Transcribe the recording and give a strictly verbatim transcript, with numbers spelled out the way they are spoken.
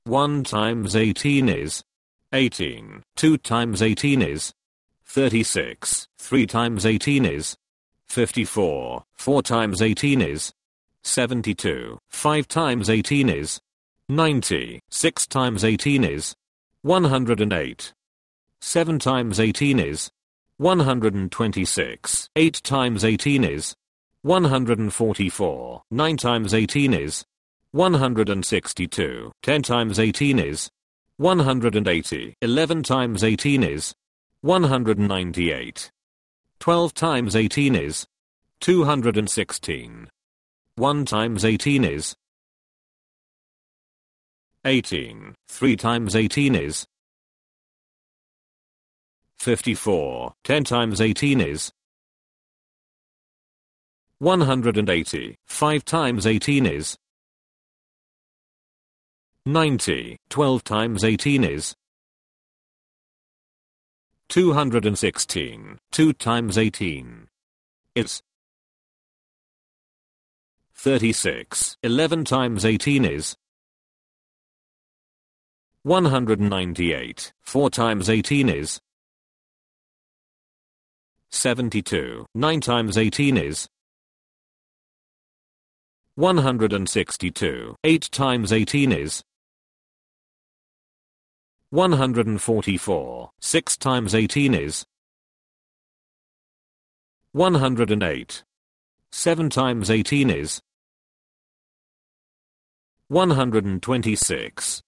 one times eighteen is eighteen. two times eighteen is thirty-six. three times eighteen is fifty-four. four times eighteen is seventy-two. five times eighteen is ninety. six times eighteen is one hundred eight. seven times eighteen is one hundred twenty-six. eight times eighteen is one hundred forty-four. nine times eighteen is one hundred sixty-two. ten times eighteen is one hundred eighty. eleven times eighteen is one hundred ninety-eight. twelve times eighteen is two hundred sixteen. one times eighteen is eighteen. three times eighteen is fifty-four. ten times eighteen is one hundred eighty. five times eighteen is ninety. twelve times eighteen is two hundred sixteen. two times eighteen is thirty-six. eleven times eighteen is one hundred ninety-eight. four times eighteen is seventy-two. nine times eighteen is one hundred sixty-two. eight times eighteen is one hundred forty-four. six times eighteen is one hundred eight. seven times eighteen is one hundred twenty-six.